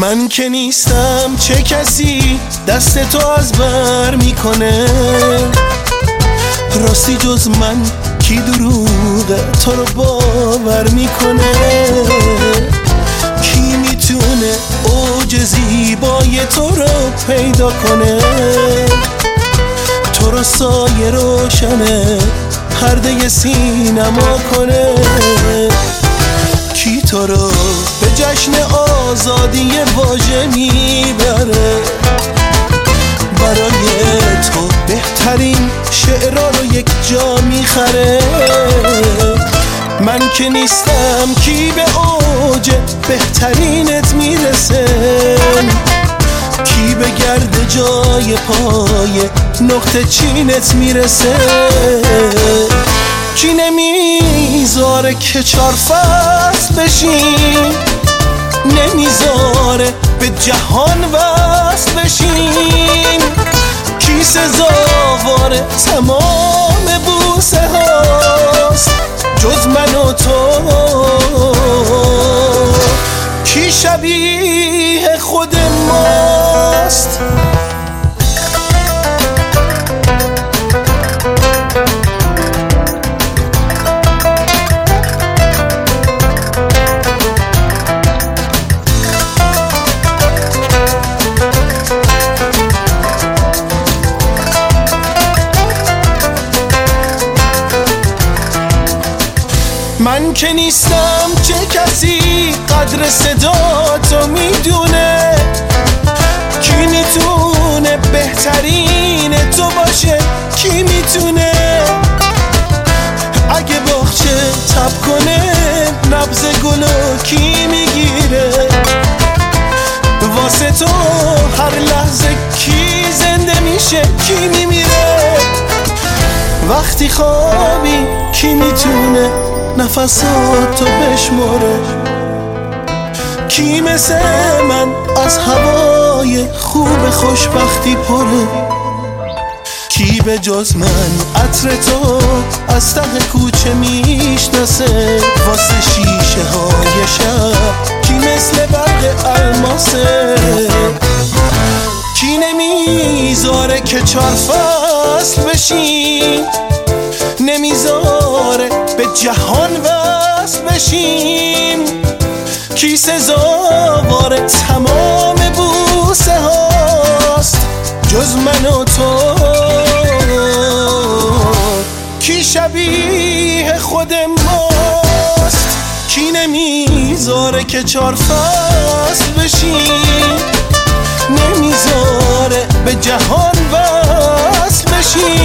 من که نیستم چه کسی دست تو از بر میکنه؟ راستی جز من کی دروغ تو رو باور میکنه؟ کی میتونه اوج زیبای تو رو پیدا کنه؟ تو رو سایه روشنه پرده سینما کنه؟ کی تو رو به جشن آزادی واژه میبره؟ برای تو بهترین شعرها رو یک جا میخره؟ من که نیستم کی به اوج بهترینت میرسه؟ کی به گرد جای پای نقطه چینت میرسه؟ کی نمیذاره که 4 فصل بشیم؟ نمیذاره به جهان وصل بشیم؟ کی سزاوار تمام بوسه هاست جز من و تو؟ کی شبیه خود ماست؟ من که نیستم چه کسی قدر صدا تو میدونه؟ کی میتونه بهترین تو باشه؟ کی میتونه اگه باغچه تب کنه نبض گلو کی میگیره؟ واسه تو هر لحظه کی زنده میشه؟ کی میمیره؟ وقتی خوابی کی میتونه نفساتو بشماره؟ کی مثل من از هوای خوب خوشبختی پره؟ کی به جز من عطر تو از ته کوچه میشناسه؟ واسه شیشه های شب کی مثل برق الماسه؟ کی نمیذاره که 4 فصل بشیم؟ نمیذاره به جهان وصل بشیم؟ کی سزاوار تمام بوسه هاست جز من و تو؟ کی شبیه خود ماست؟ کی نمیذاره که 4 فصل بشیم؟ نمیذاره به جهان وصل بشیم؟